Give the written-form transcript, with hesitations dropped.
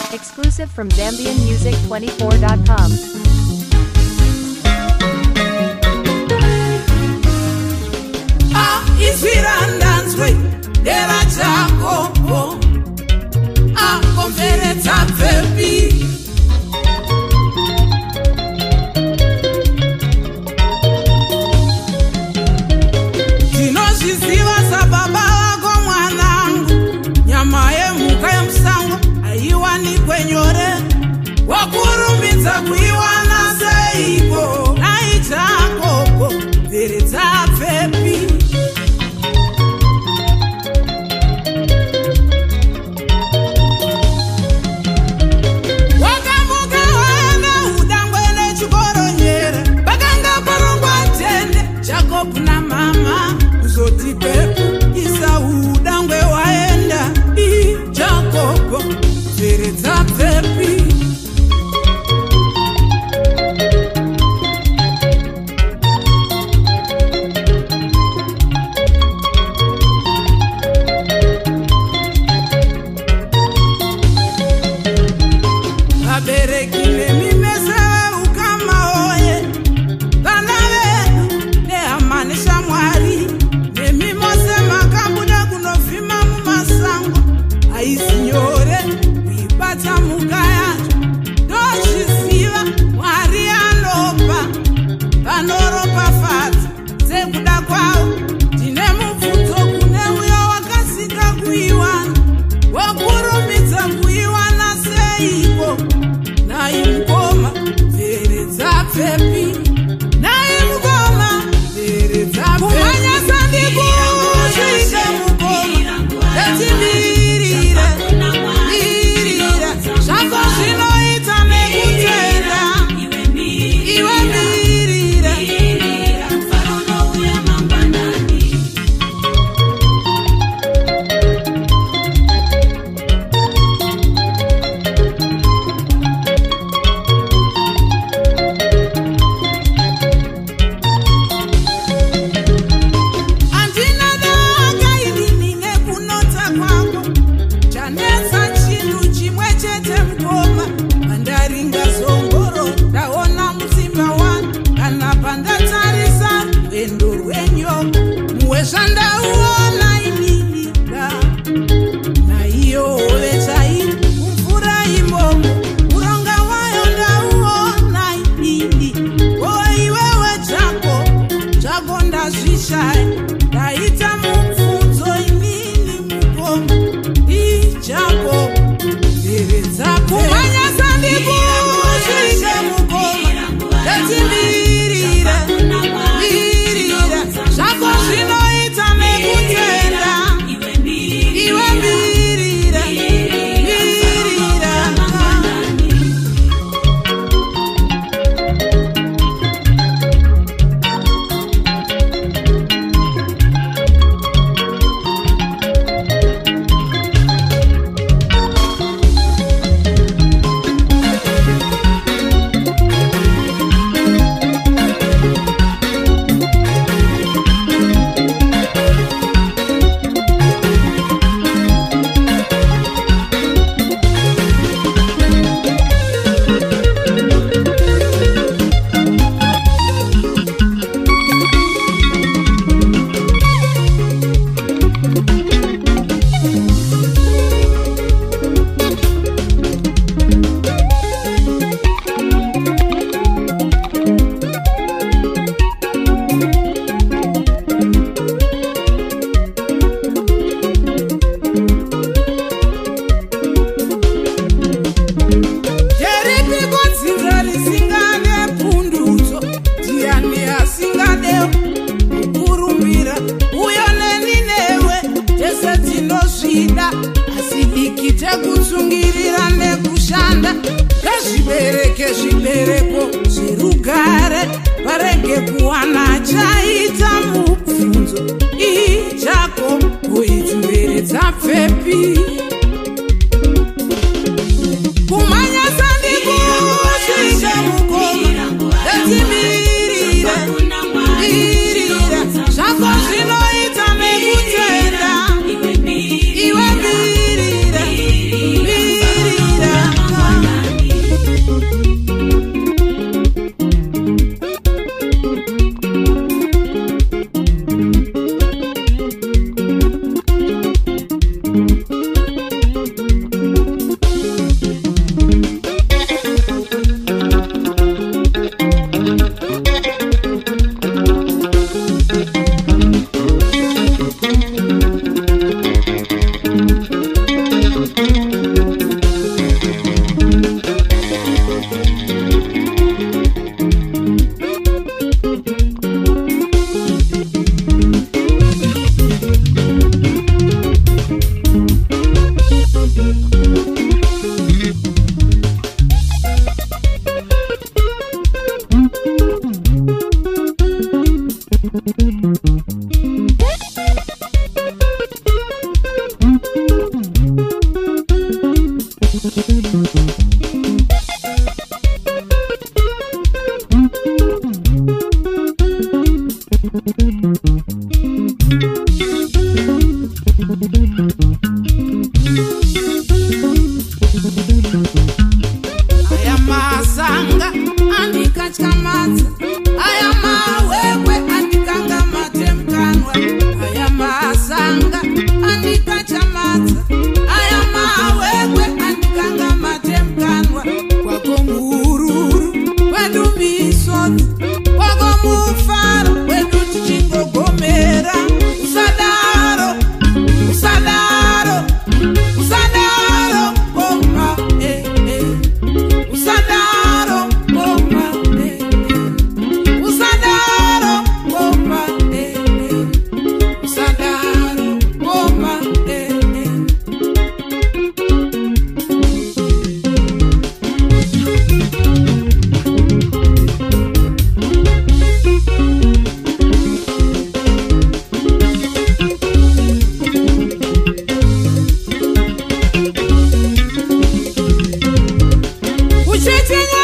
Exclusive from ZambianMusic24.com. Izvirandanzwe dera chako akomveredza pfepi tinozviziva sababa vako mwanangu nyama yemhuka yemusango haiwanikwe nyore wakurumidza kuiwana seiko nai chako mveredza pfepi na mama uzoti pepu isaudangwe waenda Jacob veredza pepi abereki nemimese ukama oye vana vedu neamanisha mwari nemimose makambuda kunovhima mumasango haisi nyore kuibata mhuka yacho ndozviziva mwari anopa vanoropafadza sekuda kwavo tine mubvunzo kune uyo wakasika kuiwana wakurumidza kuiwana seiko nai mukoma veredza pfepi nai mukoma veredza kumanyasa ndikusvike mukoma etimirire mirira zvako zvinoita nekutenda iwe mirira handina daka inini nekunota kwako chanetsa chinhu chimwe chete mukoma pandaringa zongoro ndaona musimba wanu kana pandatarisa rwendo rwenyoko muwezvandauona ininiga naiyo hove chairi kumvura imomo muronga wayo ndauona inini oiwewe chako ndazvishaya ndaita mubvunzo inini mukoma ichako veredza kumanyasa ndikusvike mukoma etimirire mirira zvako zvinoita nekutenda iwe mirira mirira jeripiko dzinza risingane pundutso ndiani asingadewo kukurumbira uyo neni newe tese tinozvida asi diki tekutsungirira nekushanda ngazvibereke zvibereko zverugare parege kuwana chaita mubvunzo ichako kuidzimberedza pfepi kumanyasa ndikusvike mukoma etimirire mirira zvako zvinoita nekutenda iwe mirira mirira Chitinya